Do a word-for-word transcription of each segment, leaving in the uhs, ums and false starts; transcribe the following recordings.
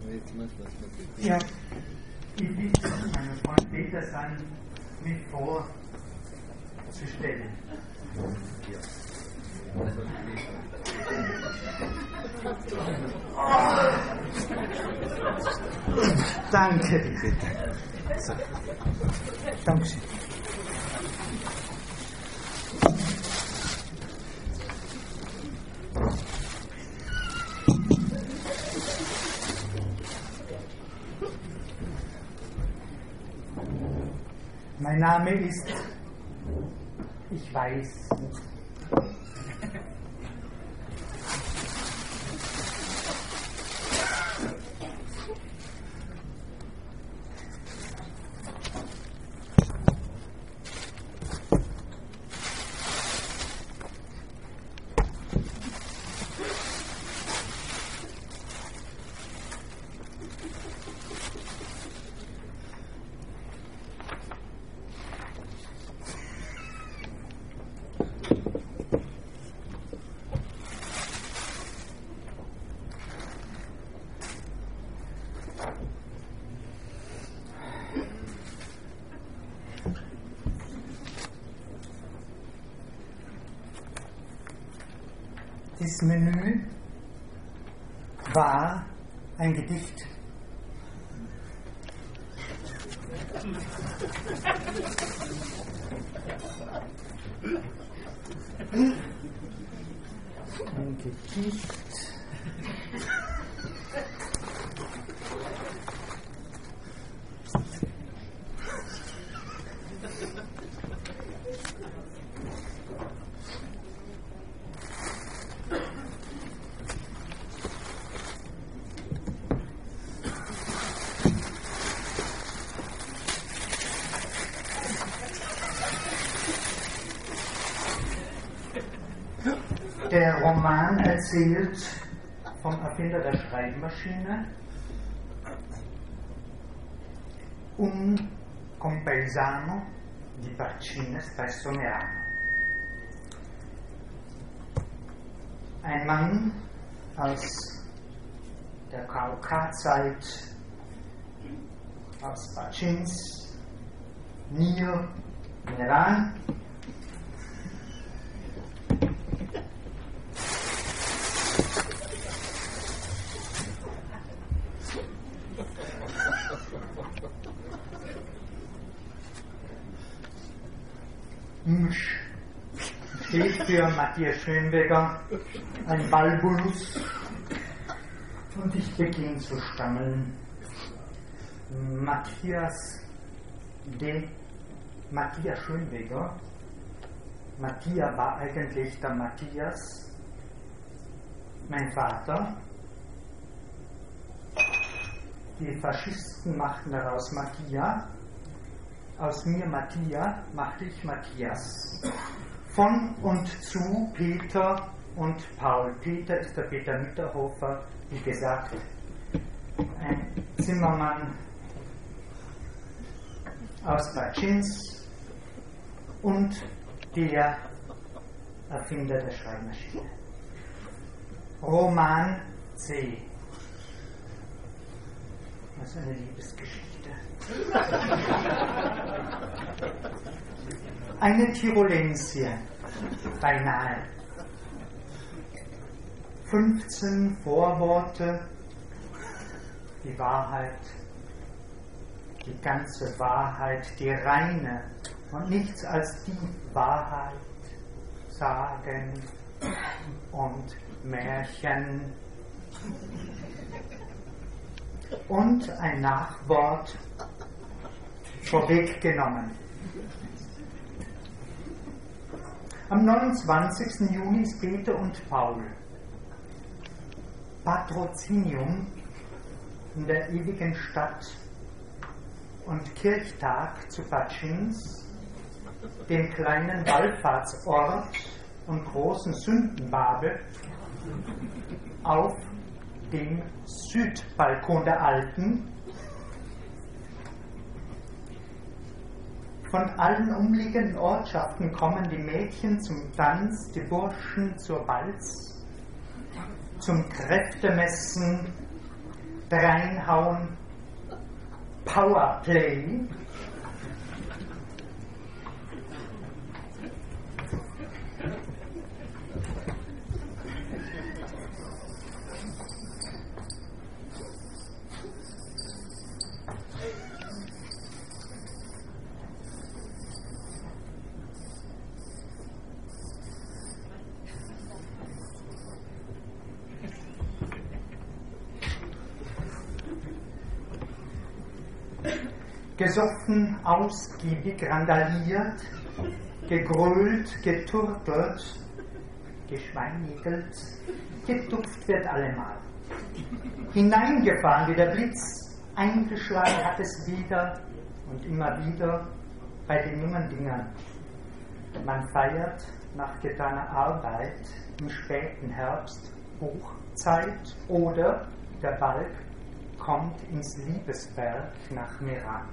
Ja, ich bitte meinen Freund Peter sein, mich vorzustellen. Oh. Danke, bitte. So. Dankeschön. Mein Name ist, ich weiß, das Menü war ein Gedicht. Ein Gedicht. Der Roman erzählt vom Erfinder der Schreibmaschine un compaesano di Parcine Stressoniano. Ein Mann aus der K O K-Zeit, aus Parcins, Nio, in Iran. Msch steht für Matthias Schönweger, ein Balbulus, und ich beginne zu stammeln. Matthias de Matthias Schönweger. Matthias war eigentlich der Matthias, mein Vater. Die Faschisten machten daraus Matthias. Aus mir Matthias machte ich Matthias. Von und zu Peter und Paul. Peter ist der Peter Mitterhofer, wie gesagt, ein Zimmermann aus Parcins und der Erfinder der Schreibmaschine. Roman C. Also eine Liebesgeschichte. Eine Tirolensie, beinahe. fünfzehn Vorworte, die Wahrheit, die ganze Wahrheit, die reine und nichts als die Wahrheit, Sagen und Märchen. Und ein Nachwort vorweggenommen. Am neunundzwanzigsten Juni ist Peter und Paul Patrozinium in der ewigen Stadt und Kirchtag zu Parcins, dem kleinen Wallfahrtsort und großen Sündenbabel, auf dem Südbalkon der Alten. Von allen umliegenden Ortschaften kommen die Mädchen zum Tanz, die Burschen zur Balz, zum Kräftemessen reinhauen, Powerplay. Gesoffen, ausgiebig, randaliert, gegrölt, geturtelt, geschweinigelt, getupft wird allemal. Hineingefahren wie der Blitz, eingeschlagen hat es wieder und immer wieder bei den jungen Dingern. Man feiert nach getaner Arbeit im späten Herbst Hochzeit oder der Balg kommt ins Liebesberg nach Meran.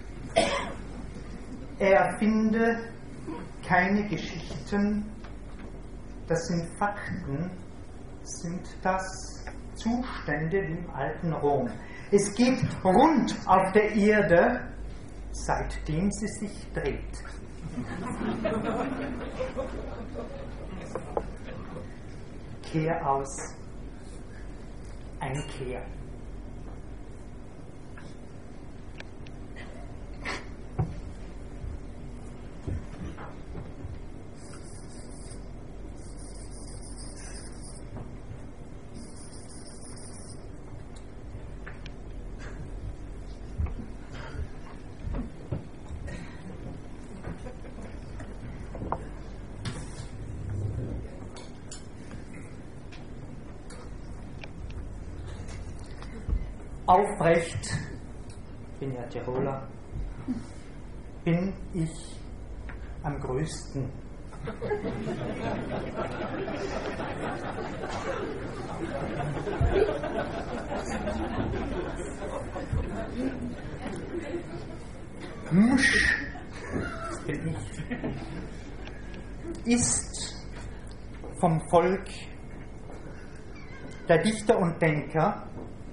Er erfinde keine Geschichten, das sind Fakten, sind das Zustände wie im alten Rom. Es geht rund auf der Erde, seitdem sie sich dreht. Kehr aus, Einkehr. Aufrecht, bin ja Tiroler, bin ich am größten. Musch, das bin ich, ist vom Volk der Dichter und Denker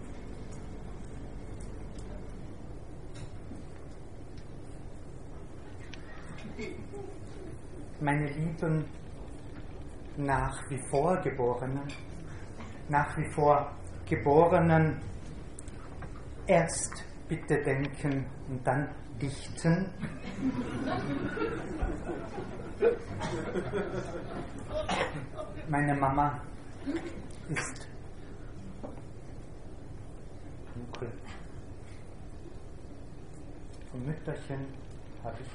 meine lieben nach wie vor Geborenen, nach wie vor Geborenen, erst bitte denken und dann dichten. Meine Mama ist dunkel. Vom Mütterchen habe ich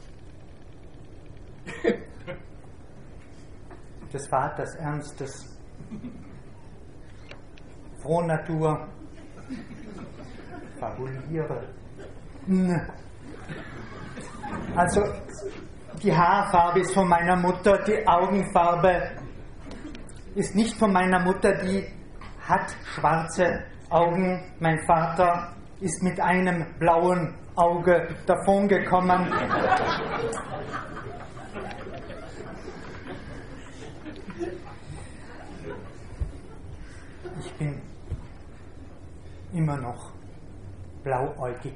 des Vaters Ernstes, Frohnatur, fabuliere. Also die Haarfarbe ist von meiner Mutter, die Augenfarbe ist nicht von meiner Mutter, die hat schwarze Augen. Mein Vater ist mit einem blauen Auge davongekommen. Ich bin immer noch blauäugig.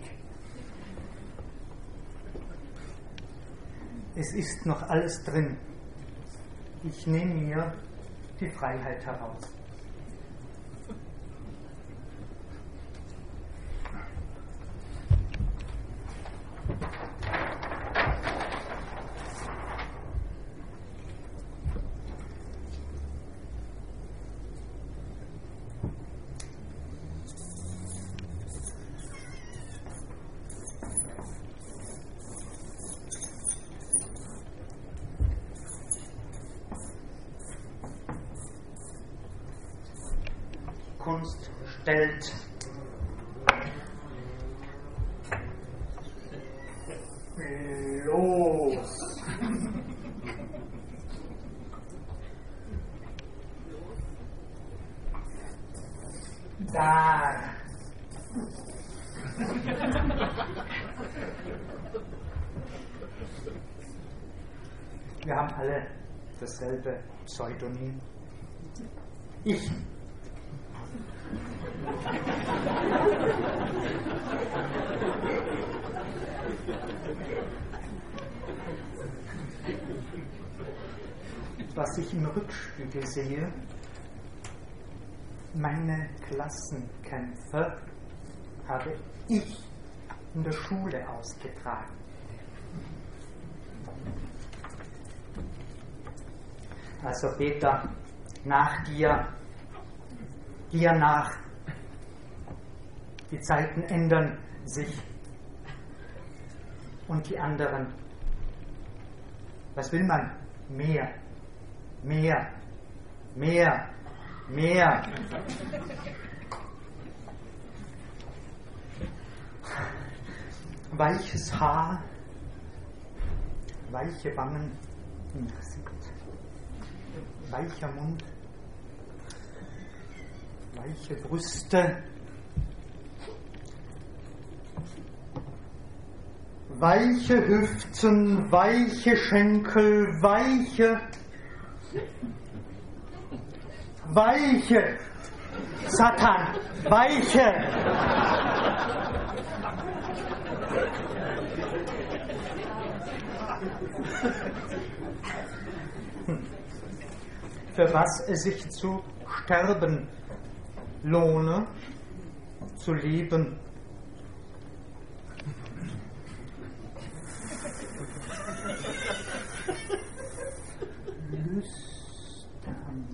Es ist noch alles drin. Ich nehme mir die Freiheit heraus. Kunst stellt los. Da. Wir haben alle dasselbe Pseudonym. Ich. was ich im Rückspiegel sehe, meine Klassenkämpfe habe ich in der Schule ausgetragen. Also Peter, nach dir, dir nach. Die Zeiten ändern sich. Und die anderen. Was will man? Mehr, mehr, mehr, mehr. Weiches Haar, weiche Wangen im Gesicht, weicher Mund, weiche Brüste, weiche Hüften, weiche Schenkel, weiche, weiche, Satan, weiche. Für was es sich zu sterben lohne, zu leben. Lüstern.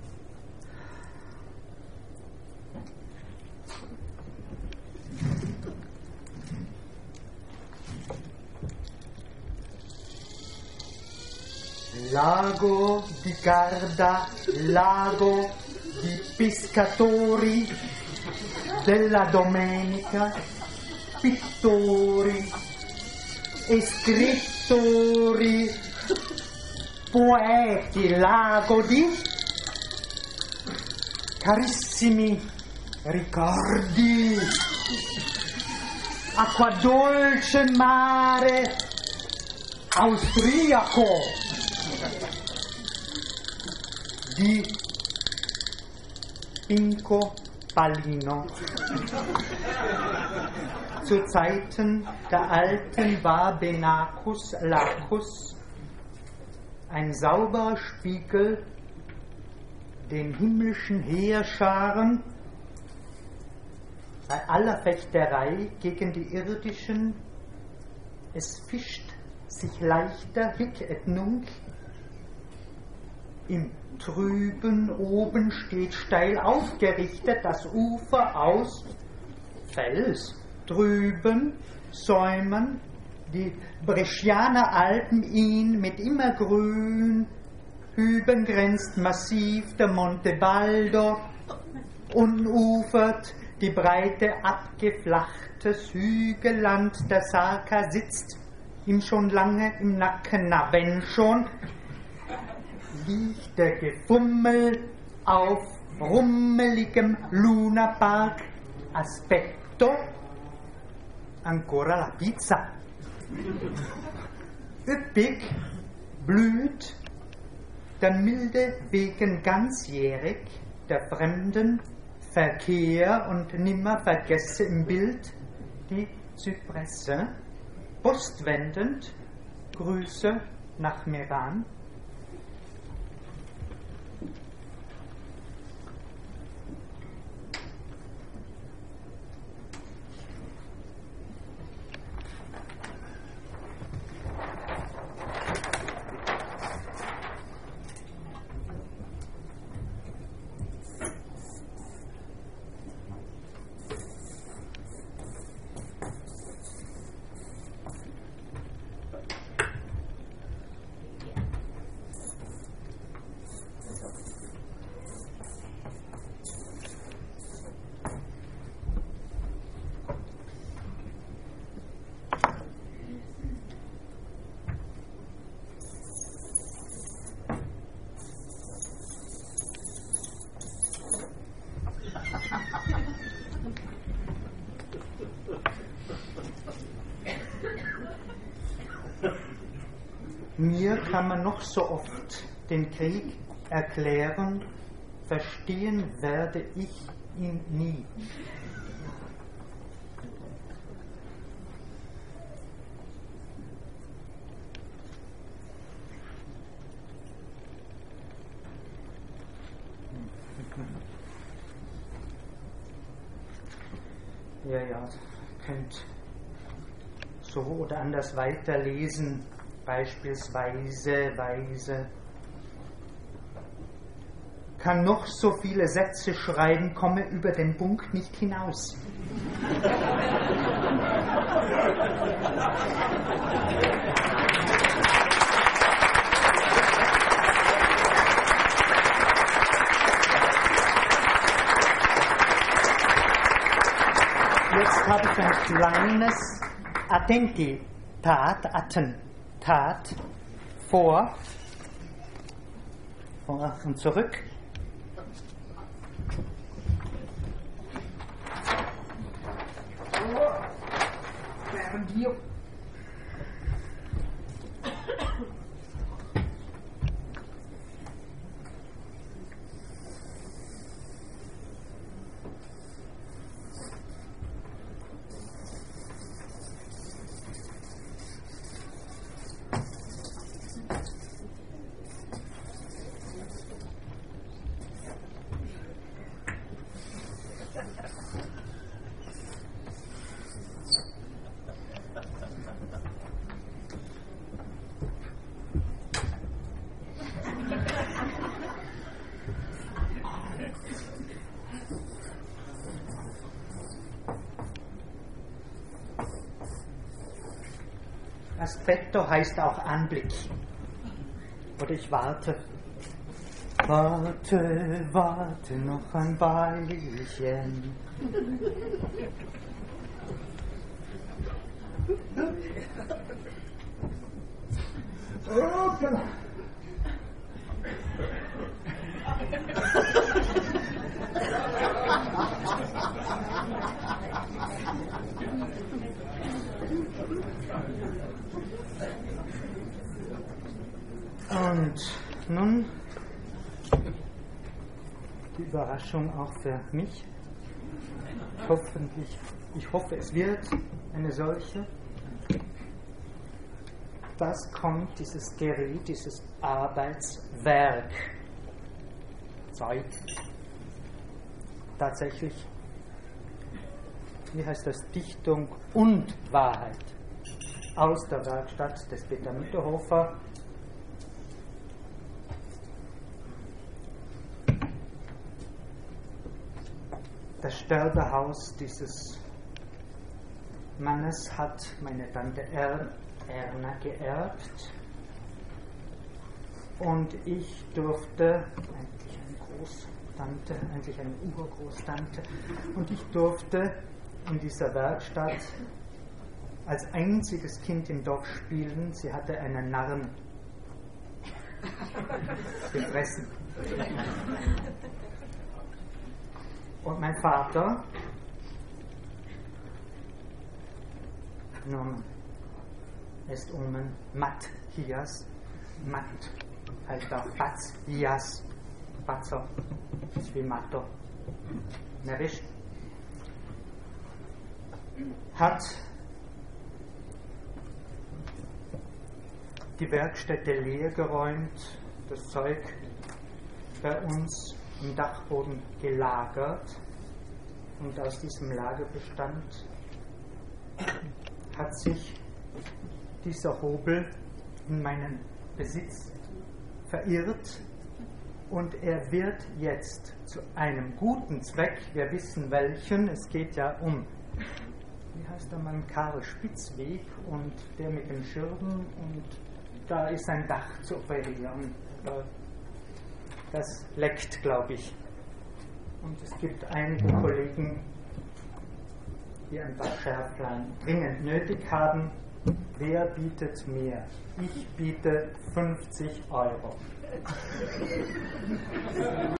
Lago di Garda, lago di pescatori della domenica, pittori e scrittori, poeti, lago di carissimi ricordi, acqua dolce, mare austriaco, di Pinco Pallino. Zu Zeiten der Alten war Benacus Lacus ein sauberer Spiegel den himmlischen Heerscharen bei aller Fechterei gegen die irdischen. Es fischt sich leichter hic et nunc. Im Trüben oben steht steil aufgerichtet das Ufer aus Fels. Drüben säumen die Brescianer Alpen ihn mit immergrün. Hüben grenzt massiv der Monte Baldo. Unufert die breite abgeflachtes Hügelland der Sarka sitzt ihm schon lange im Nacken, na wenn schon, liegt der Gefummel auf rummeligem Lunapark. Aspetto ancora la pizza. Üppig blüht der milde Wegen ganzjährig der fremden Verkehr und nimmer vergesse im Bild die Zypresse. Postwendend Grüße nach Meran. Mir kann man noch so oft den Krieg erklären, verstehen werde ich ihn nie. ihr ja könnt so oder anders weiterlesen, beispielsweise, Weise, kann noch so viele Sätze schreiben, komme über den Punkt nicht hinaus. Jetzt habe ich ein kleines Attentat, Attentat vor, vor und zurück. Während hier Aspetto heißt auch Anblick. Oder ich warte. Warte, warte noch ein Weilchen. Und nun die Überraschung auch für mich. Hoffentlich, ich hoffe, es wird eine solche. Was kommt dieses Gerät, dieses Arbeitswerk? Zeit. Tatsächlich, wie heißt das? Dichtung und Wahrheit. Aus der Werkstatt des Peter Mitterhofer. Das Sterbehaus dieses Mannes hat meine Tante er, Erna geerbt und ich durfte, eigentlich eine Großtante, eigentlich eine Urgroßtante, und ich durfte in dieser Werkstatt als einziges Kind im Dorf spielen. Sie hatte einen Narren gefressen. Und mein Vater, nun ist Omen Matthias, Matt heißt auch Batzias, Batzer, ist wie Matto, nervisch, hat die Werkstätte leer geräumt, das Zeug bei uns im Dachboden gelagert, und aus diesem Lagerbestand hat sich dieser Hobel in meinen Besitz verirrt und er wird jetzt zu einem guten Zweck, wir wissen welchen, es geht ja um, wie heißt der Mann, Karl Spitzweg und der mit den Schirmen, und da ist ein Dach zu operieren. Das leckt, glaube ich. Und es gibt einige Kollegen, die ein paar Schärflein dringend nötig haben. Wer bietet mehr? Ich biete fünfzig Euro.